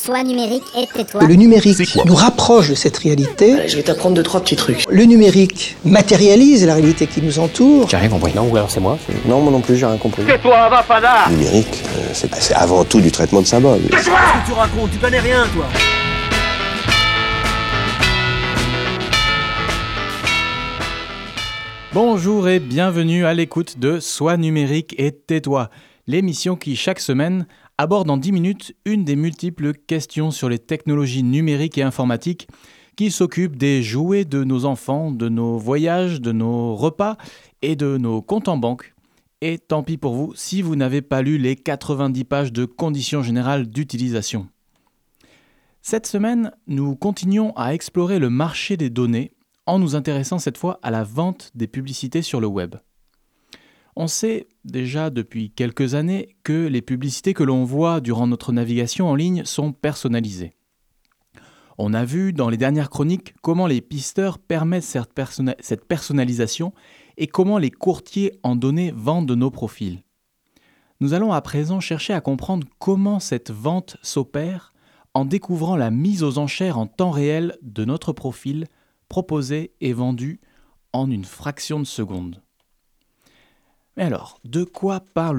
Sois numérique et tais-toi. Le numérique nous rapproche de cette réalité. Allez, je vais t'apprendre 2-3 petits trucs. Le numérique matérialise la réalité qui nous entoure. J'ai rien compris. Non, ou alors c'est moi. Non, moi non plus, j'ai rien compris. Tais-toi, va, fada. Le numérique, c'est avant tout du traitement de symboles. Tais-toi. Qu'est-ce que tu racontes? Tu connais rien, toi. Bonjour et bienvenue à l'écoute de Sois numérique et tais-toi, l'émission qui, chaque semaine, aborde en 10 minutes une des multiples questions sur les technologies numériques et informatiques qui s'occupent des jouets de nos enfants, de nos voyages, de nos repas et de nos comptes en banque. Et tant pis pour vous si vous n'avez pas lu les 90 pages de conditions générales d'utilisation. Cette semaine, nous continuons à explorer le marché des données en nous intéressant cette fois à la vente des publicités sur le web. On sait déjà depuis quelques années que les publicités que l'on voit durant notre navigation en ligne sont personnalisées. On a vu dans les dernières chroniques comment les pisteurs permettent cette personnalisation et comment les courtiers en données vendent nos profils. Nous allons à présent chercher à comprendre comment cette vente s'opère en découvrant la mise aux enchères en temps réel de notre profil proposé et vendu en une fraction de seconde. Mais alors, de quoi parle-t-on ?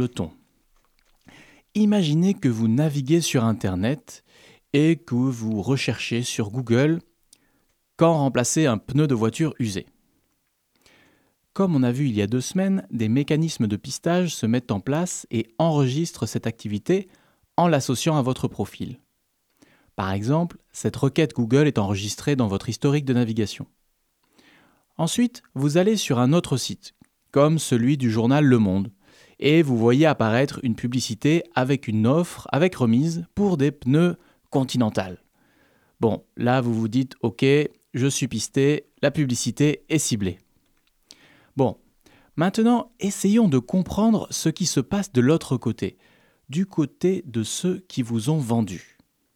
Imaginez que vous naviguez sur Internet et que vous recherchez sur Google « Quand remplacer un pneu de voiture usé ». Comme on a vu il y a 2 semaines, des mécanismes de pistage se mettent en place et enregistrent cette activité en l'associant à votre profil. Par exemple, cette requête Google est enregistrée dans votre historique de navigation. Ensuite, vous allez sur un autre site, comme celui du journal Le Monde, et vous voyez apparaître une publicité avec une offre avec remise pour des pneus Continental. Bon, là vous vous dites « Ok, je suis pisté, la publicité est ciblée ». Bon, maintenant essayons de comprendre ce qui se passe de l'autre côté, du côté de ceux qui vous ont vendu.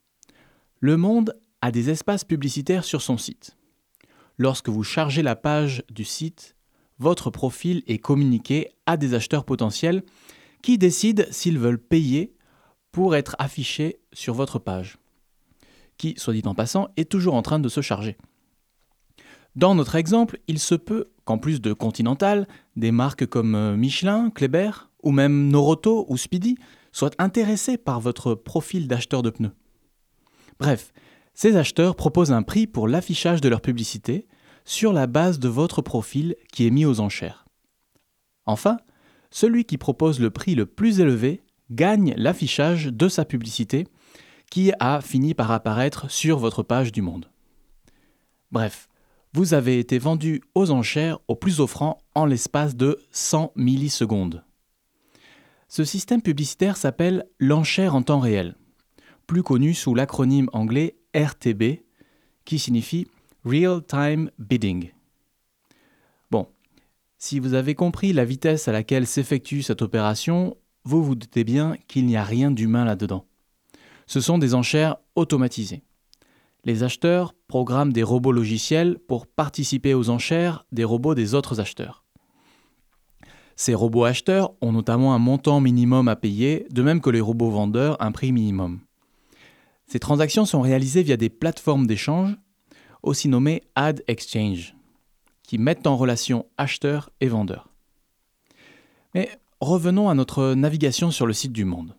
Le Monde a des espaces publicitaires sur son site. Lorsque vous chargez la page du site, votre profil est communiqué à des acheteurs potentiels qui décident s'ils veulent payer pour être affichés sur votre page, qui, soit dit en passant, est toujours en train de se charger. Dans notre exemple, il se peut qu'en plus de Continental, des marques comme Michelin, Kléber ou même Noroto ou Speedy soient intéressés par votre profil d'acheteur de pneus. Bref, ces acheteurs proposent un prix pour l'affichage de leur publicité sur la base de votre profil qui est mis aux enchères. Enfin, celui qui propose le prix le plus élevé gagne l'affichage de sa publicité qui a fini par apparaître sur votre page du Monde. Bref, vous avez été vendu aux enchères au plus offrant en l'espace de 100 millisecondes. Ce système publicitaire s'appelle l'enchère en temps réel, plus connu sous l'acronyme anglais RTB, qui signifie Real Time Bidding. Bon, si vous avez compris la vitesse à laquelle s'effectue cette opération, vous vous doutez bien qu'il n'y a rien d'humain là-dedans. Ce sont des enchères automatisées. Les acheteurs programment des robots logiciels pour participer aux enchères des robots des autres acheteurs. Ces robots acheteurs ont notamment un montant minimum à payer, de même que les robots vendeurs un prix minimum. Ces transactions sont réalisées via des plateformes d'échange, aussi nommées Ad Exchange, qui mettent en relation acheteurs et vendeurs. Mais revenons à notre navigation sur le site du Monde.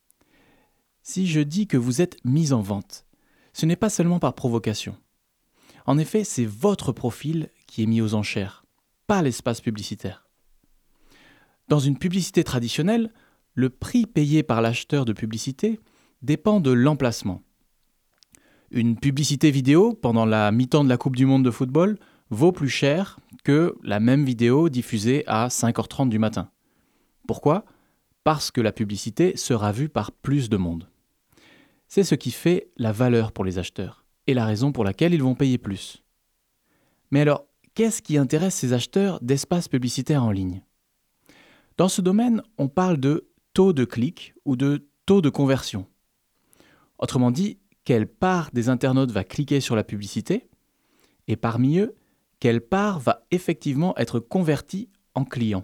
Si je dis que vous êtes mis en vente, ce n'est pas seulement par provocation. En effet, c'est votre profil qui est mis aux enchères, pas l'espace publicitaire. Dans une publicité traditionnelle, le prix payé par l'acheteur de publicité dépend de l'emplacement. Une publicité vidéo pendant la mi-temps de la Coupe du Monde de football vaut plus cher que la même vidéo diffusée à 5h30 du matin. Pourquoi ? Parce que la publicité sera vue par plus de monde. C'est ce qui fait la valeur pour les acheteurs et la raison pour laquelle ils vont payer plus. Mais alors, qu'est-ce qui intéresse ces acheteurs d'espaces publicitaires en ligne ? Dans ce domaine, on parle de taux de clic ou de taux de conversion. Autrement dit, quelle part des internautes va cliquer sur la publicité et parmi eux, quelle part va effectivement être convertie en client.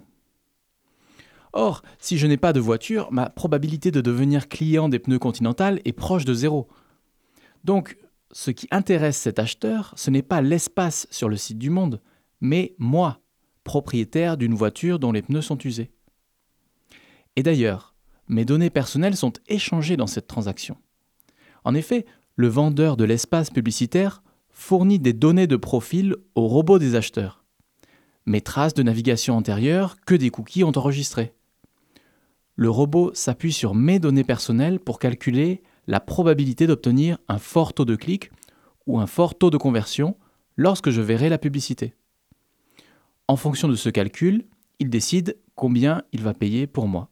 Or, si je n'ai pas de voiture, ma probabilité de devenir client des pneus Continental est proche de 0. Donc, ce qui intéresse cet acheteur, ce n'est pas l'espace sur le site du Monde, mais moi, propriétaire d'une voiture dont les pneus sont usés. Et d'ailleurs, mes données personnelles sont échangées dans cette transaction. En effet, le vendeur de l'espace publicitaire fournit des données de profil au robot des acheteurs. Mes traces de navigation antérieures que des cookies ont enregistrées. Le robot s'appuie sur mes données personnelles pour calculer la probabilité d'obtenir un fort taux de clic ou un fort taux de conversion lorsque je verrai la publicité. En fonction de ce calcul, il décide combien il va payer pour moi.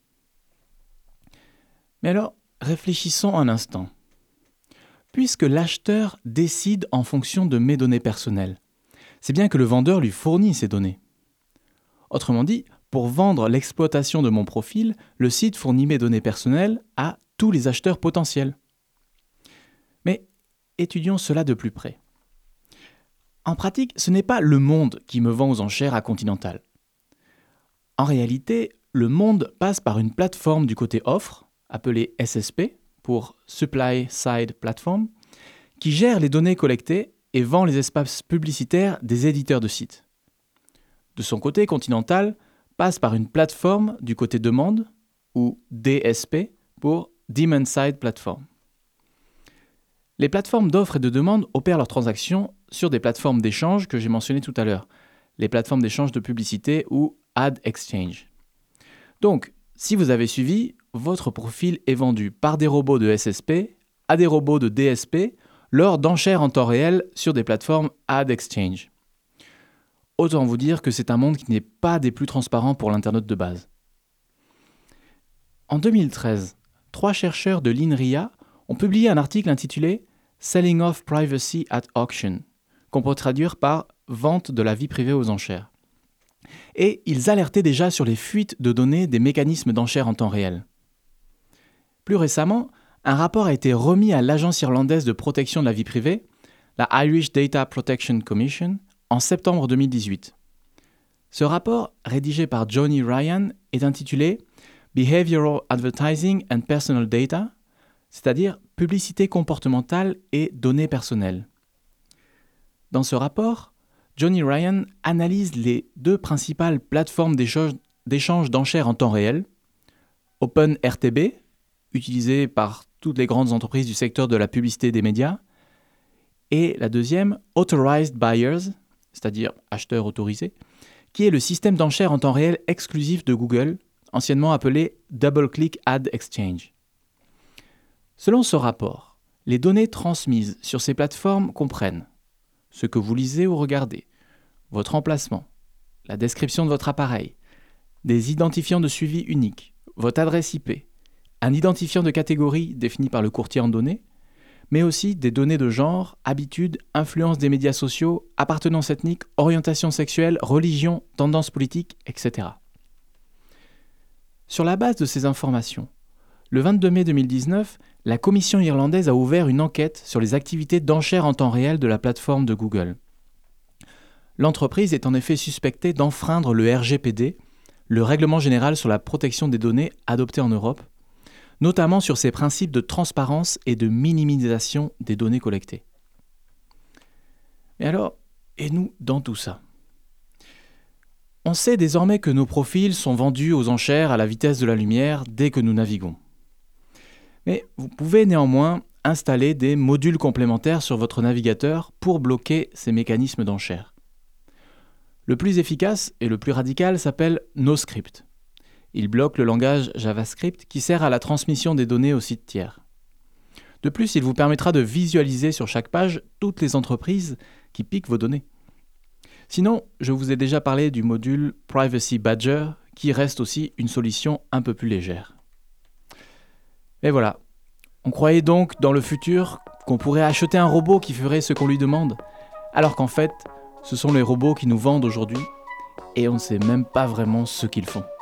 Mais alors, réfléchissons un instant. Puisque l'acheteur décide en fonction de mes données personnelles, c'est bien que le vendeur lui fournit ces données. Autrement dit, pour vendre l'exploitation de mon profil, le site fournit mes données personnelles à tous les acheteurs potentiels. Mais étudions cela de plus près. En pratique, ce n'est pas le Monde qui me vend aux enchères à Continental. En réalité, le Monde passe par une plateforme du côté offre, appelée SSP, pour Supply Side Platform, qui gère les données collectées et vend les espaces publicitaires des éditeurs de sites. De son côté, Continental passe par une plateforme du côté demande, ou DSP, pour Demand Side Platform. Les plateformes d'offres et de demande opèrent leurs transactions sur des plateformes d'échange que j'ai mentionnées tout à l'heure, les plateformes d'échange de publicité ou Ad Exchange. Donc, si vous avez suivi, votre profil est vendu par des robots de SSP à des robots de DSP lors d'enchères en temps réel sur des plateformes Ad Exchange. Autant vous dire que c'est un monde qui n'est pas des plus transparents pour l'internaute de base. En 2013, 3 chercheurs de l'INRIA ont publié un article intitulé « Selling off privacy at auction », qu'on peut traduire par « vente de la vie privée aux enchères ». Et ils alertaient déjà sur les fuites de données des mécanismes d'enchères en temps réel. Plus récemment, un rapport a été remis à l'Agence irlandaise de protection de la vie privée, la Irish Data Protection Commission, en septembre 2018. Ce rapport, rédigé par Johnny Ryan, est intitulé « Behavioral Advertising and Personal Data », c'est-à-dire publicité comportementale et données personnelles. Dans ce rapport, Johnny Ryan analyse les 2 principales plateformes d'échange d'enchères en temps réel, OpenRTB, utilisée par toutes les grandes entreprises du secteur de la publicité et des médias, et la deuxième, Authorized Buyers, c'est-à-dire acheteurs autorisés, qui est le système d'enchères en temps réel exclusif de Google, anciennement appelé DoubleClick Ad Exchange. Selon ce rapport, les données transmises sur ces plateformes comprennent ce que vous lisez ou regardez, votre emplacement, la description de votre appareil, des identifiants de suivi uniques, votre adresse IP, un identifiant de catégorie défini par le courtier en données, mais aussi des données de genre, habitudes, influence des médias sociaux, appartenance ethnique, orientation sexuelle, religion, tendance politique, etc. Sur la base de ces informations, le 22 mai 2019, la Commission irlandaise a ouvert une enquête sur les activités d'enchères en temps réel de la plateforme de Google. L'entreprise est en effet suspectée d'enfreindre le RGPD, le Règlement général sur la protection des données adopté en Europe, notamment sur ses principes de transparence et de minimisation des données collectées. Mais alors, et nous dans tout ça ? On sait désormais que nos profils sont vendus aux enchères à la vitesse de la lumière dès que nous naviguons. Mais vous pouvez néanmoins installer des modules complémentaires sur votre navigateur pour bloquer ces mécanismes d'enchères. Le plus efficace et le plus radical s'appelle NoScript. Il bloque le langage JavaScript qui sert à la transmission des données aux sites tiers. De plus, il vous permettra de visualiser sur chaque page toutes les entreprises qui piquent vos données. Sinon, je vous ai déjà parlé du module Privacy Badger qui reste aussi une solution un peu plus légère. Et voilà, on croyait donc dans le futur qu'on pourrait acheter un robot qui ferait ce qu'on lui demande, alors qu'en fait, ce sont les robots qui nous vendent aujourd'hui et on ne sait même pas vraiment ce qu'ils font.